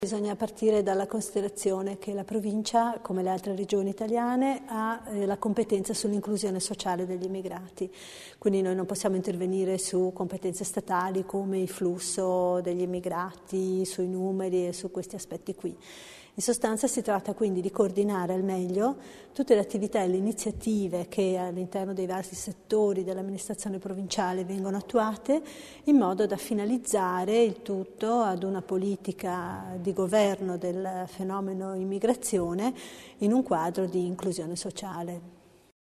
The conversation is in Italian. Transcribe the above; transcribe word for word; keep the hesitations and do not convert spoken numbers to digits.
Bisogna partire dalla considerazione che la provincia, come le altre regioni italiane, ha eh, la competenza sull'inclusione sociale degli immigrati, quindi noi non possiamo intervenire su competenze statali come il flusso degli immigrati, sui numeri e su questi aspetti qui. In sostanza si tratta quindi di coordinare al meglio tutte le attività e le iniziative che all'interno dei vari settori dell'amministrazione provinciale vengono attuate in modo da finalizzare il tutto ad una politica di governo del fenomeno immigrazione in un quadro di inclusione sociale.